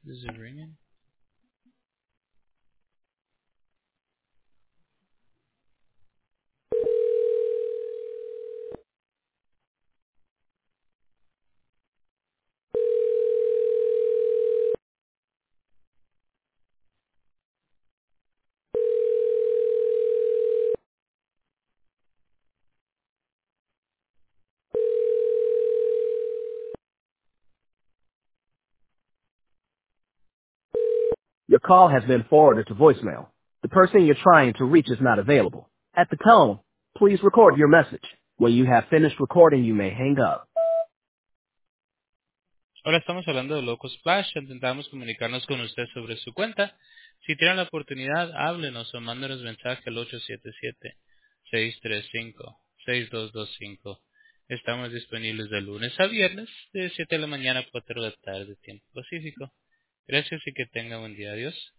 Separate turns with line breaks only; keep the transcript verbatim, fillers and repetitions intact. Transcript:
Is it ringing?
Your call has been forwarded to voicemail. The person you're trying to reach is not available. At the tone, please record your message. When you have finished recording, you may hang up.
Ahora estamos hablando de Loco Splash. Intentamos comunicarnos con usted sobre su cuenta. Si tiene la oportunidad, háblenos o mándenos mensaje al ocho siete siete, seis tres cinco, seis dos dos cinco. Estamos disponibles de lunes a viernes, de siete de la mañana a cuatro de la tarde, tiempo pacífico. Gracias y que tenga buen día. Adiós.